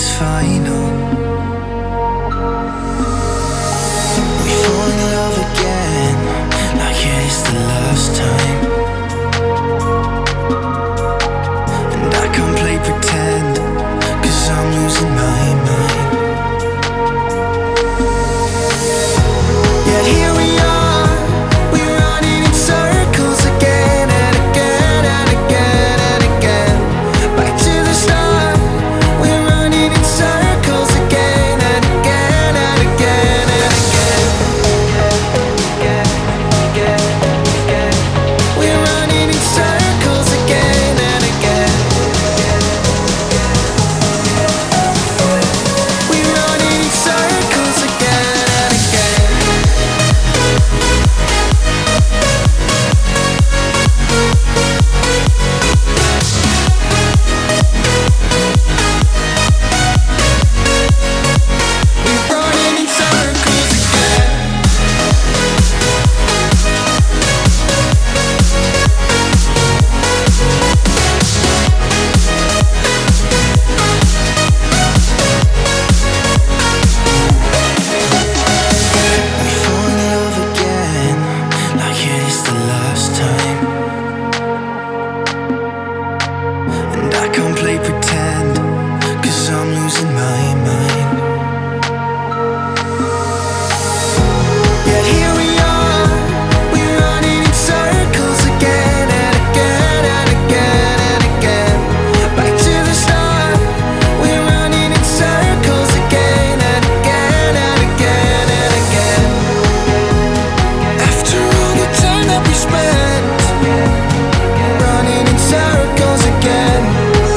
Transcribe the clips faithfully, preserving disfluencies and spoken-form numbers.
is final. We fall in love again, like it is the last time. And I can't play pretend, cause I'm losing my mind. Yet here we are, we're running in circles again and again and again and again. Back to the start, we're running in circles again and again and again and again. We're running in circles again and again. We're running in circles again and again. We're running in circles again. We fall in love again, like it is the last time. And I can't play pretend, cause I'm losing my mind. Yet here we are, we're running in circles again and again and again and again. Back to the start, we're running in circles again and again and again and again. After all the time that we spent running in circles again,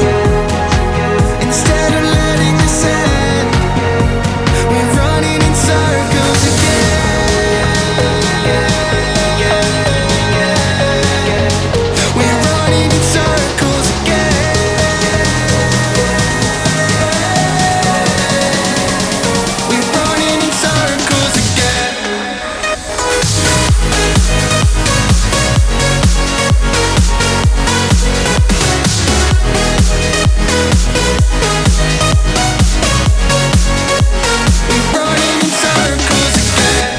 instead of letting this end, we're running in circles again. We're running in circles again. We're running in circles again. We're running in circles again.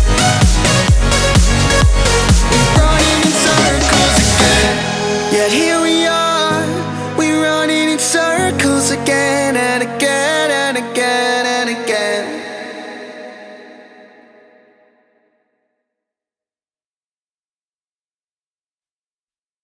We're running in circles again. Yet here